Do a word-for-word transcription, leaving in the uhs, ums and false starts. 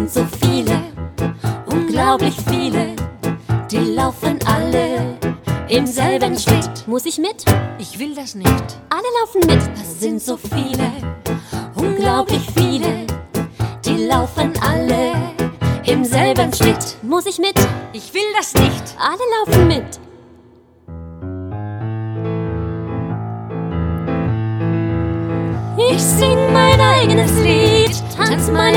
sind so viele, unglaublich viele, die laufen alle im selben Schritt. Muss ich mit? Ich will das nicht. Alle laufen mit. Das sind so viele, unglaublich viele, die laufen alle im selben Schritt. Muss ich mit? Ich will das nicht. Alle laufen mit. Ich sing mein eigenes Lied, tanz mein